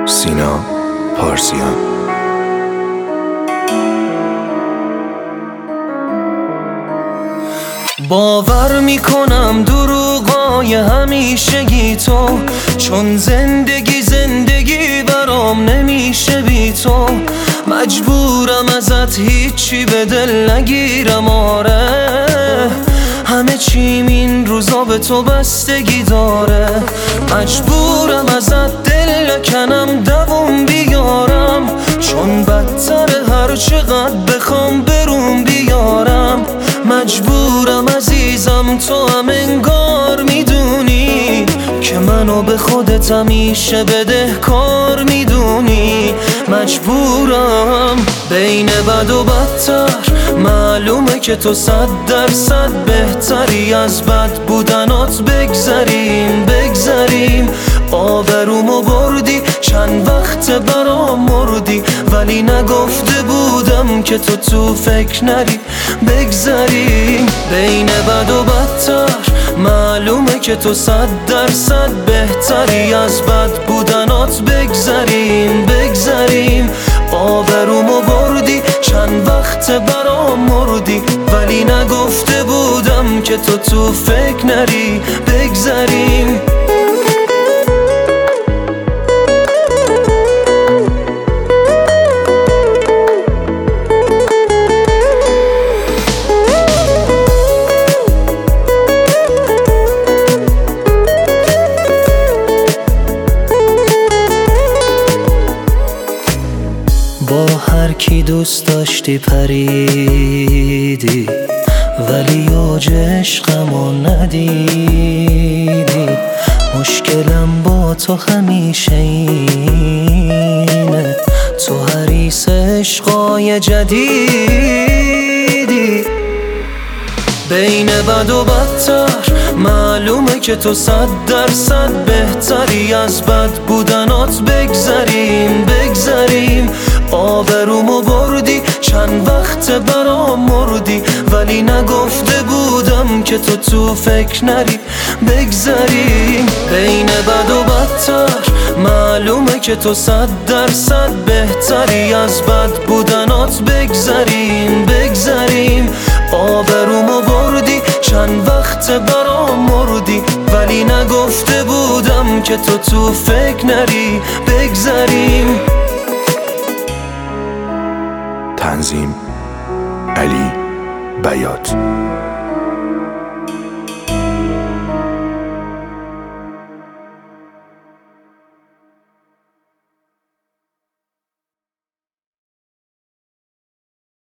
سینا پارسیان. باور میکنم دروغای همیشگی تو، چون زندگی برام نمیشه بی تو. مجبورم ازت هیچی به دل نگیرم، آره همه چیم این روزا به تو بستگی داره. مجبورم ازت دل نکنم دووم بیارم، چون بدتر هر چقدر بخوام برون بیارم. مجبورم عزیزم تو هم انگار میدونی که منو به خودت همیشه بدهکار میدونی. مجبورم بین بد و بدتر، معلومه که تو 100% بهتری، از بد بودنات بگذریم. آبرومو بردی، چند وقت برام مردی، ولی نگفته بودم که تو فکر نری. بگذریم بین بد و بدتر، معلومه که تو 100% بهتری، از بد بودنات بگذریم. آبرومو بردی، چند وقت برام مردی، ولی نگفته بودم که تو فکر نری. بگذریم با هر کی دوست داشتی پریدی، ولی اوج عشقمو ندیدی. مشکلم با تو همیشه اینه، تو حریص عشقای جدیدی. بین بد و بدتر، معلومه که تو 100% بهتری، از بد بودنات بگذریم. آبرومو بردی، چند وقت برام مردی، ولی نگفته بودم که تو فکر نری. بگذریم بین بد و بدتر، معلومه که تو 100% بهتری، از بد بودنات بگذریم. آبرومو بردی، چند وقت برام مردی، ولی نگفته بودم که تو فکر نری. بگذریم. تنظیم علی بیات.